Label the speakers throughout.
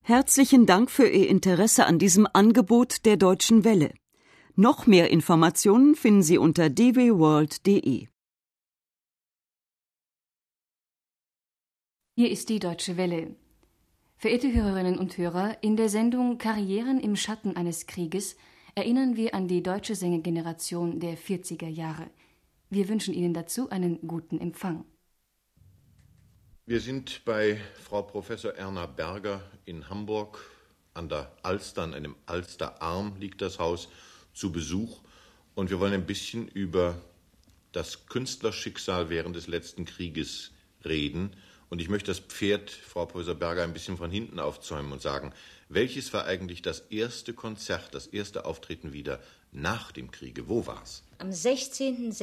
Speaker 1: Herzlichen Dank für Ihr Interesse an diesem Angebot der Deutschen Welle. Noch mehr Informationen finden Sie unter dwworld.de.
Speaker 2: Hier ist die Deutsche Welle. Verehrte Hörerinnen und Hörer, in der Sendung Karrieren im Schatten eines Krieges erinnern wir an die deutsche Sängergeneration der 40er Jahre. Wir wünschen Ihnen dazu einen guten Empfang.
Speaker 3: Wir sind bei Frau Professor Erna Berger in Hamburg. An der Alster, an einem Alsterarm liegt das Haus, zu Besuch. Und wir wollen ein bisschen über das Künstlerschicksal während des letzten Krieges reden. Und ich möchte das Pferd, Frau Professor Berger, ein bisschen von hinten aufzäumen und sagen, welches war eigentlich das erste Konzert, das erste Auftreten wieder nach dem Kriege? Wo war es?
Speaker 4: Am 16.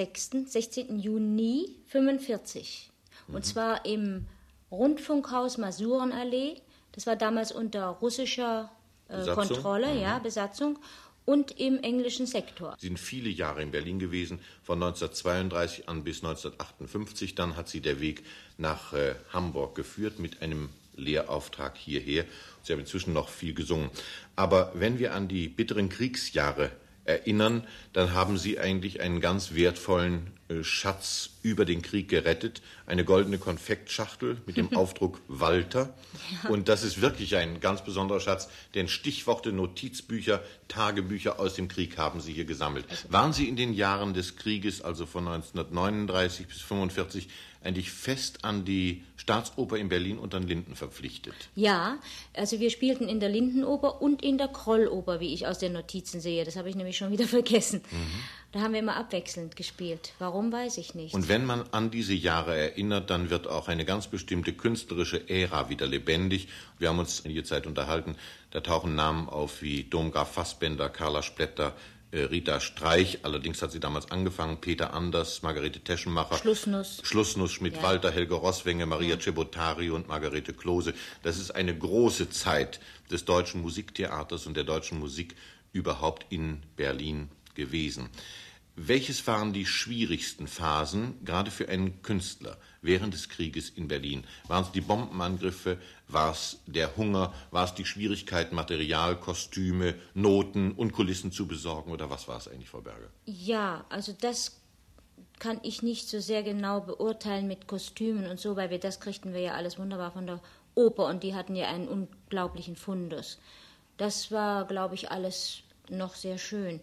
Speaker 4: Juni 1945. Und zwar im Rundfunkhaus Masurenallee. Das war damals unter russischer Kontrolle, Besatzung. Und im englischen Sektor.
Speaker 3: Sie sind viele Jahre in Berlin gewesen, von 1932 an bis 1958. Dann hat sie der Weg nach Hamburg geführt mit einem Lehrauftrag hierher. Sie haben inzwischen noch viel gesungen. Aber wenn wir an die bitteren Kriegsjahre erinnern, dann haben Sie eigentlich einen ganz wertvollen Schatz über den Krieg gerettet. Eine goldene Konfektschachtel mit dem Aufdruck Walter. Ja. Und das ist wirklich ein ganz besonderer Schatz, denn Stichworte, Notizbücher, Tagebücher aus dem Krieg haben Sie hier gesammelt. Waren Sie in den Jahren des Krieges, also von 1939 bis 1945, eigentlich fest an die Staatsoper in Berlin und an Linden verpflichtet?
Speaker 4: Ja, also wir spielten in der Lindenoper und in der Krolloper, wie ich aus den Notizen sehe. Das habe ich nämlich schon wieder vergessen. Da haben wir immer abwechselnd gespielt. Warum, weiß ich nicht.
Speaker 3: Und wenn man an diese Jahre erinnert, dann wird auch eine ganz bestimmte künstlerische Ära wieder lebendig. Wir haben uns in der Zeit unterhalten, da tauchen Namen auf wie Domgraf Fassbender, Carla Splätter, Rita Streich, allerdings hat sie damals angefangen, Peter Anders, Margarete Teschenmacher, Schlussnuss Schmidt, Walter, Helge Roßwenge, Maria Cebottari und Margarete Klose. Das ist eine große Zeit des deutschen Musiktheaters und der deutschen Musik überhaupt in Berlin gewesen. Welches waren die schwierigsten Phasen, gerade für einen Künstler, während des Krieges in Berlin? Waren es die Bombenangriffe, war es der Hunger, war es die Schwierigkeit, Material, Kostüme, Noten und Kulissen zu besorgen, oder was war es eigentlich, Frau Berger?
Speaker 4: Ja, also das kann ich nicht so sehr genau beurteilen mit Kostümen und so, weil das kriegten wir ja alles wunderbar von der Oper und die hatten ja einen unglaublichen Fundus. Das war, glaube ich, alles noch sehr schön.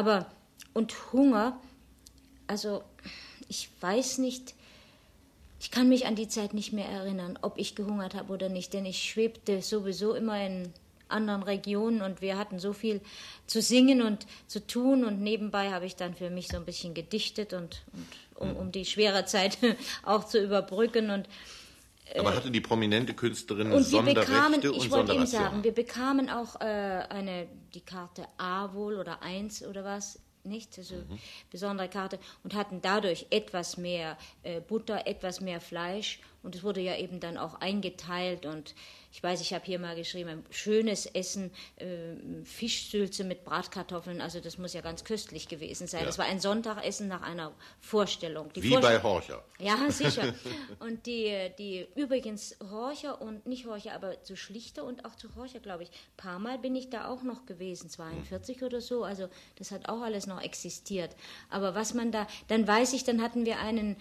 Speaker 4: Und Hunger, also ich weiß nicht, ich kann mich an die Zeit nicht mehr erinnern, ob ich gehungert habe oder nicht, denn ich schwebte sowieso immer in anderen Regionen und wir hatten so viel zu singen und zu tun und nebenbei habe ich dann für mich so ein bisschen gedichtet und um die schwere Zeit auch zu überbrücken.
Speaker 3: Aber hatte die prominente Künstlerin Sonderrechte und
Speaker 4: ich wollte Ihnen
Speaker 3: Sonderrationen?
Speaker 4: sagen, wir bekamen auch die Karte A wohl oder 1 oder was, nicht? Also besondere Karte und hatten dadurch etwas mehr Butter, etwas mehr Fleisch und es wurde ja eben dann auch eingeteilt und ich weiß, ich habe hier mal geschrieben, ein schönes Essen, Fischsülze mit Bratkartoffeln, also das muss ja ganz köstlich gewesen sein. Ja. Das war ein Sonntagessen nach einer Vorstellung.
Speaker 3: Bei Horcher.
Speaker 4: Ja, sicher. Und die übrigens Horcher und nicht Horcher, aber zu Schlichter und auch zu Horcher, glaube ich. Ein paar Mal bin ich da auch noch gewesen, 42 oder so, also das hat auch alles noch existiert. Aber was man da, dann weiß ich, dann hatten wir einen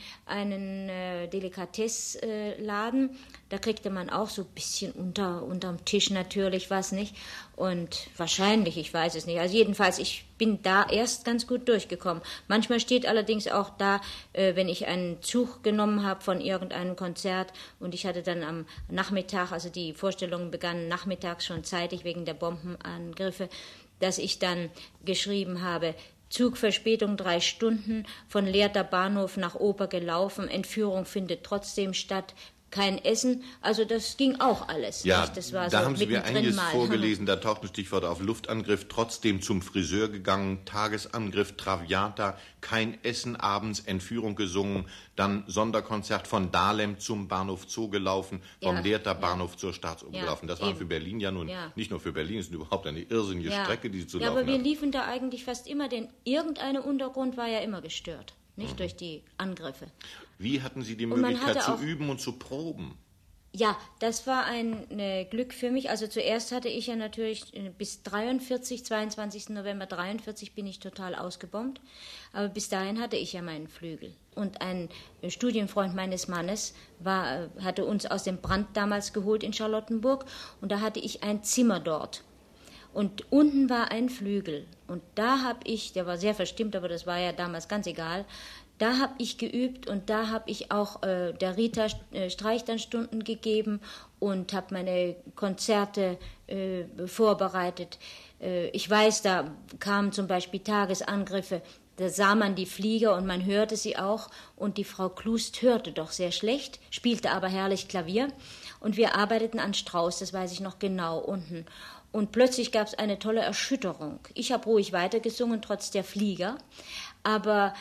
Speaker 4: Delikatessladen, da kriegte man auch so ein bisschen unterm Tisch natürlich was, nicht? Und wahrscheinlich, ich weiß es nicht. Also jedenfalls, ich bin da erst ganz gut durchgekommen. Manchmal steht allerdings auch da, wenn ich einen Zug genommen habe von irgendeinem Konzert und ich hatte dann am Nachmittag, also die Vorstellungen begannen nachmittags schon zeitig wegen der Bombenangriffe, dass ich dann geschrieben habe, Zugverspätung 3 Stunden, von Lehrter Bahnhof nach Oper gelaufen, Entführung findet trotzdem statt, kein Essen, also das ging auch alles.
Speaker 3: Ja,
Speaker 4: nicht? Das war
Speaker 3: da
Speaker 4: so
Speaker 3: haben Sie mir einiges
Speaker 4: mal
Speaker 3: vorgelesen, da tauchten Stichworte auf Luftangriff, trotzdem zum Friseur gegangen, Tagesangriff, Traviata, kein Essen abends, Entführung gesungen, dann Sonderkonzert von Dahlem zum Bahnhof Zoo gelaufen, vom Lehrter Bahnhof zur Staatsoper gelaufen. Das war für Berlin ja nun, nicht nur für Berlin, es ist überhaupt eine irrsinnige Strecke, die Sie zu laufen
Speaker 4: aber wir
Speaker 3: hatten.
Speaker 4: liefen da eigentlich fast immer, denn irgendein Untergrund war ja immer gestört, nicht durch die Angriffe.
Speaker 3: Wie hatten Sie die Möglichkeit zu üben und zu proben?
Speaker 4: Ja, das war ein Glück für mich. Also zuerst hatte ich ja natürlich bis 22. November 43 bin ich total ausgebombt. Aber bis dahin hatte ich ja meinen Flügel. Und ein Studienfreund meines Mannes hatte uns aus dem Brand damals geholt in Charlottenburg. Und da hatte ich ein Zimmer dort. Und unten war ein Flügel. Und da habe ich, der war sehr verstimmt, aber das war ja damals ganz egal, da habe ich geübt und da habe ich auch der Rita Streich dann Stunden gegeben und habe meine Konzerte vorbereitet. Ich weiß, da kamen zum Beispiel Tagesangriffe, da sah man die Flieger und man hörte sie auch und die Frau Klust hörte doch sehr schlecht, spielte aber herrlich Klavier und wir arbeiteten an Strauß, das weiß ich noch genau, unten. Und plötzlich gab es eine tolle Erschütterung. Ich habe ruhig weitergesungen, trotz der Flieger, aber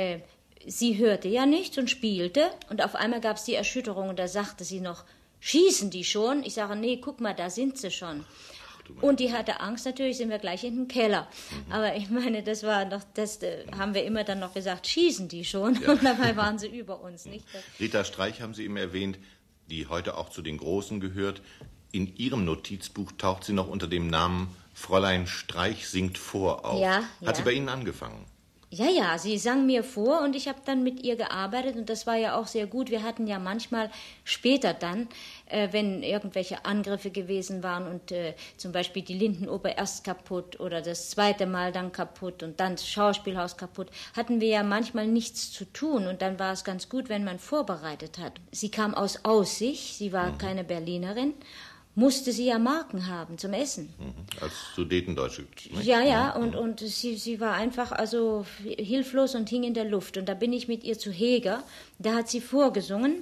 Speaker 4: sie hörte ja nichts und spielte und auf einmal gab es die Erschütterung und da sagte sie noch, schießen die schon? Ich sage, nee, guck mal, da sind sie schon. Und die hatte Angst, natürlich sind wir gleich in den Keller. Aber ich meine, das war noch, das haben wir immer dann noch gesagt, schießen die schon? Ja. Und dabei waren sie über uns, nicht?
Speaker 3: Rita Streich haben Sie eben erwähnt, die heute auch zu den Großen gehört. In Ihrem Notizbuch taucht sie noch unter dem Namen Fräulein Streich singt vor auf.
Speaker 4: Ja,
Speaker 3: Hat sie bei Ihnen angefangen?
Speaker 4: Ja, sie sang mir vor und ich habe dann mit ihr gearbeitet und das war ja auch sehr gut. Wir hatten ja manchmal später dann, wenn irgendwelche Angriffe gewesen waren und zum Beispiel die Lindenoper erst kaputt oder das zweite Mal dann kaputt und dann das Schauspielhaus kaputt, hatten wir ja manchmal nichts zu tun und dann war es ganz gut, wenn man vorbereitet hat. Sie kam aus Aussich, sie war keine Berlinerin, musste sie ja Marken haben zum Essen.
Speaker 3: Als Sudetendeutsche. Nicht?
Speaker 4: Ja, und sie war einfach also hilflos und hing in der Luft. Und da bin ich mit ihr zu Heger, da hat sie vorgesungen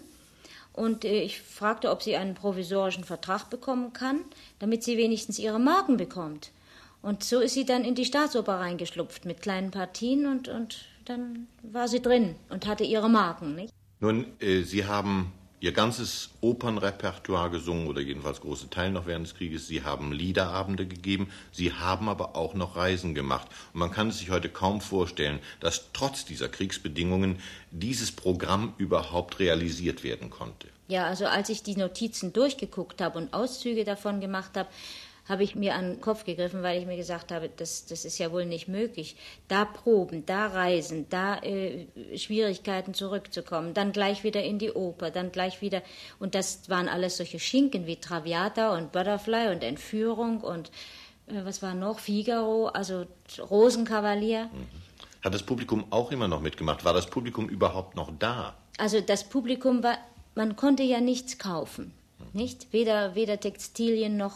Speaker 4: und ich fragte, ob sie einen provisorischen Vertrag bekommen kann, damit sie wenigstens ihre Marken bekommt. Und so ist sie dann in die Staatsoper reingeschlupft mit kleinen Partien und dann war sie drin und hatte ihre Marken. Nicht?
Speaker 3: Nun, Sie haben Ihr ganzes Opernrepertoire gesungen oder jedenfalls große Teile noch während des Krieges. Sie haben Liederabende gegeben, Sie haben aber auch noch Reisen gemacht. Und man kann es sich heute kaum vorstellen, dass trotz dieser Kriegsbedingungen dieses Programm überhaupt realisiert werden konnte.
Speaker 4: Ja, also als ich die Notizen durchgeguckt habe und Auszüge davon gemacht habe, habe ich mir an den Kopf gegriffen, weil ich mir gesagt habe, das ist ja wohl nicht möglich. Da proben, da reisen, da Schwierigkeiten zurückzukommen, dann gleich wieder in die Oper, dann gleich wieder, und das waren alles solche Schinken wie Traviata und Butterfly und Entführung und was war noch, Figaro, also Rosenkavalier.
Speaker 3: Hat das Publikum auch immer noch mitgemacht? War das Publikum überhaupt noch da?
Speaker 4: Also das Publikum war, man konnte ja nichts kaufen. Nicht? Weder Textilien noch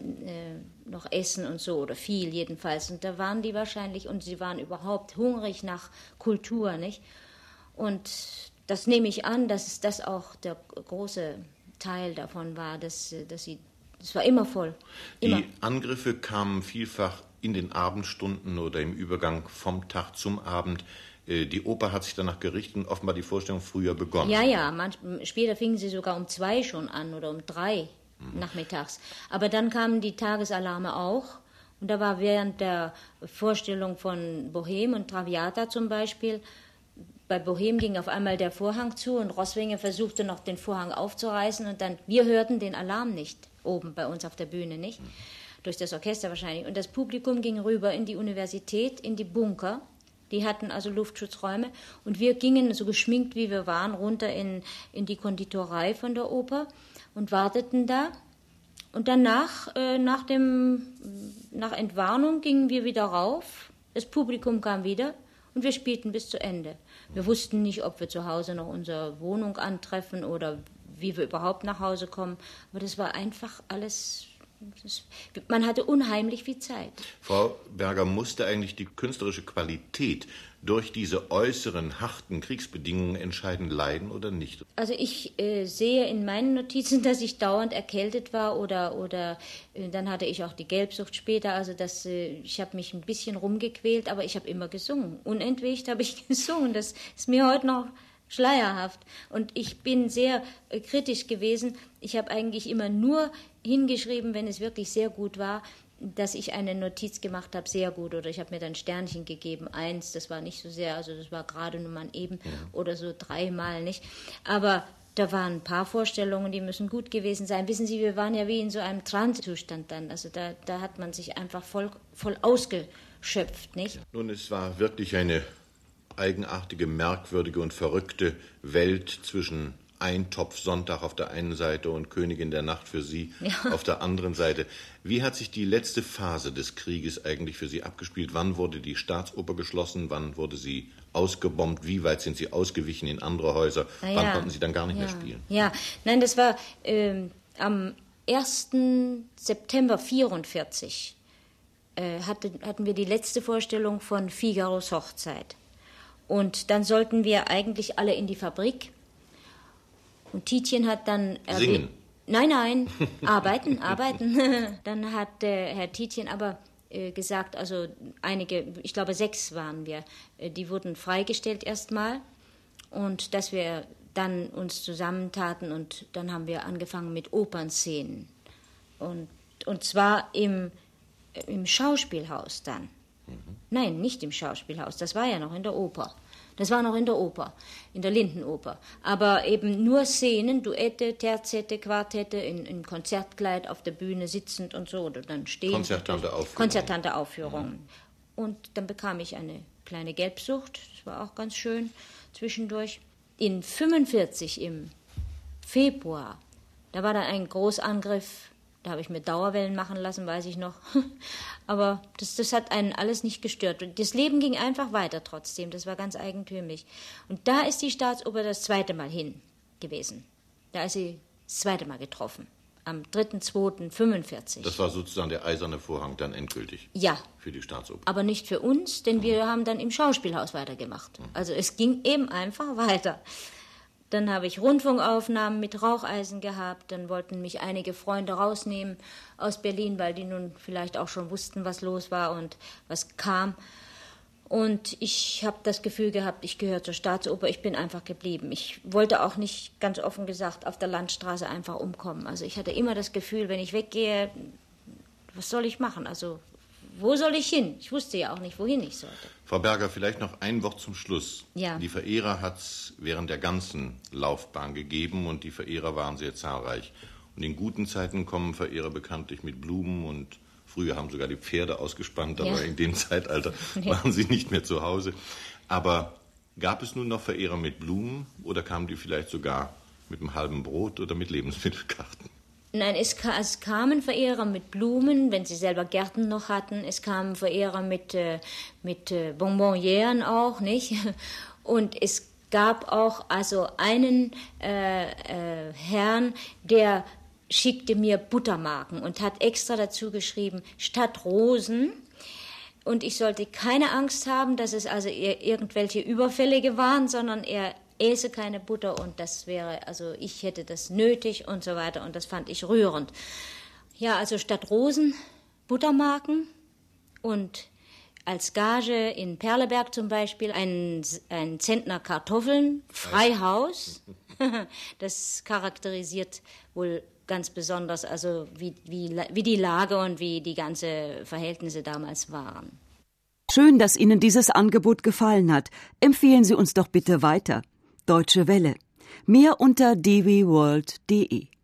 Speaker 4: Essen und so, oder viel jedenfalls. Und da waren die wahrscheinlich, und sie waren überhaupt hungrig nach Kultur, nicht? Und das nehme ich an, dass das auch der große Teil davon war, das war immer voll. Immer.
Speaker 3: Die Angriffe kamen vielfach in den Abendstunden oder im Übergang vom Tag zum Abend. Die Oper hat sich danach gerichtet und offenbar die Vorstellung früher begonnen.
Speaker 4: Ja, später fingen sie sogar um 2 schon an oder um 3 nachmittags. Aber dann kamen die Tagesalarme auch. Und da war während der Vorstellung von Bohème und Traviata zum Beispiel, bei Bohème ging auf einmal der Vorhang zu und Roswinger versuchte noch den Vorhang aufzureißen und dann, wir hörten den Alarm nicht, oben bei uns auf der Bühne, nicht? Durch das Orchester wahrscheinlich. Und das Publikum ging rüber in die Universität, in die Bunker. Die hatten also Luftschutzräume und wir gingen, so geschminkt wie wir waren, runter in die Konditorei von der Oper und warteten da. Und danach, nach Entwarnung, gingen wir wieder rauf. Das Publikum kam wieder und wir spielten bis zu Ende. Wir wussten nicht, ob wir zu Hause noch unsere Wohnung antreffen oder wie wir überhaupt nach Hause kommen. Aber das war einfach alles. Man hatte unheimlich viel Zeit.
Speaker 3: Frau Berger, musste eigentlich die künstlerische Qualität durch diese äußeren, harten Kriegsbedingungen entscheidend leiden oder nicht?
Speaker 4: Also ich sehe in meinen Notizen, dass ich dauernd erkältet war oder dann hatte ich auch die Gelbsucht später. Also ich habe mich ein bisschen rumgequält, aber ich habe immer gesungen. Unentwegt habe ich gesungen. Das ist mir heute noch schleierhaft. Und ich bin sehr kritisch gewesen. Ich habe eigentlich immer nur hingeschrieben, wenn es wirklich sehr gut war, dass ich eine Notiz gemacht habe, sehr gut. Oder ich habe mir dann Sternchen gegeben, 1, das war nicht so sehr, also das war gerade nur mal eben oder so 3 Mal, nicht? Aber Da waren ein paar Vorstellungen, die müssen gut gewesen sein. Wissen Sie, wir waren ja wie in so einem Trancezustand dann. Also da hat man sich einfach voll ausgeschöpft, nicht?
Speaker 3: Nun, es war wirklich eine eigenartige, merkwürdige und verrückte Welt zwischen Eintopfsonntag auf der einen Seite und Königin der Nacht für Sie auf der anderen Seite. Wie hat sich die letzte Phase des Krieges eigentlich für Sie abgespielt? Wann wurde die Staatsoper geschlossen? Wann wurde sie ausgebombt? Wie weit sind Sie ausgewichen in andere Häuser? Wann konnten Sie dann gar nicht mehr spielen?
Speaker 4: Ja, nein, das war am 1. September 1944 hatten wir die letzte Vorstellung von Figaros Hochzeit. Und dann sollten wir eigentlich alle in die Fabrik. Und Tietjen hat dann...
Speaker 3: Singen?
Speaker 4: Nein, arbeiten. Dann hat Herr Tietjen aber gesagt, also einige, ich glaube 6 waren wir, die wurden freigestellt erstmal. Und dass wir dann uns zusammentaten und dann haben wir angefangen mit Opernszenen. Und zwar im Schauspielhaus dann. Nein, nicht im Schauspielhaus, das war ja noch in der Oper. Das war noch in der Oper, in der Lindenoper. Aber eben nur Szenen, Duette, Terzette, Quartette, in Konzertkleid auf der Bühne sitzend und so, oder dann stehen. Konzertante Aufführungen. Und dann bekam ich eine kleine Gelbsucht, das war auch ganz schön zwischendurch. In 1945 im Februar, da war dann ein Großangriff. Da habe ich mir Dauerwellen machen lassen, weiß ich noch. Aber das hat einen alles nicht gestört. Und das Leben ging einfach weiter trotzdem. Das war ganz eigentümlich. Und da ist die Staatsoper das 2. Mal hin gewesen. Da ist sie das 2. Mal getroffen. Am 3.2.45.
Speaker 3: Das war sozusagen der eiserne Vorhang dann endgültig?
Speaker 4: Ja.
Speaker 3: Für die Staatsoper?
Speaker 4: Aber nicht für uns, denn wir haben dann im Schauspielhaus weitergemacht. Also es ging eben einfach weiter. Dann habe ich Rundfunkaufnahmen mit Raucheisen gehabt. Dann wollten mich einige Freunde rausnehmen aus Berlin, weil die nun vielleicht auch schon wussten, was los war und was kam. Und ich habe das Gefühl gehabt, ich gehöre zur Staatsoper. Ich bin einfach geblieben. Ich wollte auch nicht, ganz offen gesagt, auf der Landstraße einfach umkommen. Also ich hatte immer das Gefühl, wenn ich weggehe, was soll ich machen? Also wo soll ich hin? Ich wusste ja auch nicht, wohin ich sollte.
Speaker 3: Frau Berger, vielleicht noch ein Wort zum Schluss.
Speaker 4: Ja.
Speaker 3: Die Verehrer hat es während der ganzen Laufbahn gegeben und die Verehrer waren sehr zahlreich. Und in guten Zeiten kommen Verehrer bekanntlich mit Blumen und früher haben sogar die Pferde ausgespannt, aber in dem Zeitalter waren sie nicht mehr zu Hause. Aber gab es nun noch Verehrer mit Blumen oder kamen die vielleicht sogar mit einem halben Brot oder mit Lebensmittelkarten?
Speaker 4: Nein, es kamen Verehrer mit Blumen, wenn sie selber Gärten noch hatten. Es kamen Verehrer mit Bonbonnieren auch, nicht? Und es gab auch also einen Herrn, der schickte mir Buttermarken und hat extra dazu geschrieben, statt Rosen. Und ich sollte keine Angst haben, dass es also irgendwelche Überfällige waren, sondern er äße keine Butter und das wäre, also ich hätte das nötig und so weiter und das fand ich rührend. Ja, also statt Rosen Buttermarken und als Gage in Perleberg zum Beispiel ein Zentner Kartoffeln, Freihaus. Das charakterisiert wohl ganz besonders, also wie die Lage und wie die ganzen Verhältnisse damals waren.
Speaker 1: Schön, dass Ihnen dieses Angebot gefallen hat. Empfehlen Sie uns doch bitte weiter. Deutsche Welle. Mehr unter dwworld.de